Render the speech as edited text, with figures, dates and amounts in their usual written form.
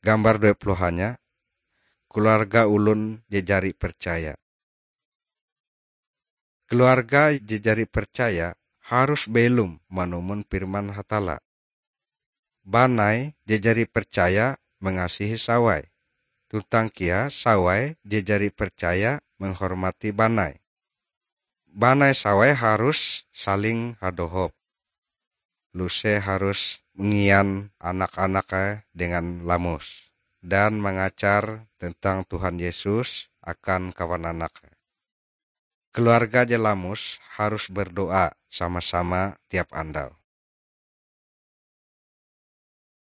Gambar 20-nya, keluarga ulun jejari percaya. Keluarga jejari percaya harus belum manumun firman hatala. Banai jejari percaya mengasihi sawai. Tuntang kia sawai jejari percaya menghormati banai. Banai sawai harus saling hadohop. Luse harus mengian anak-anaknya dengan lamus dan mengajar tentang Tuhan Yesus akan kawan anaknya. Keluarga jelamus harus berdoa sama-sama tiap andal.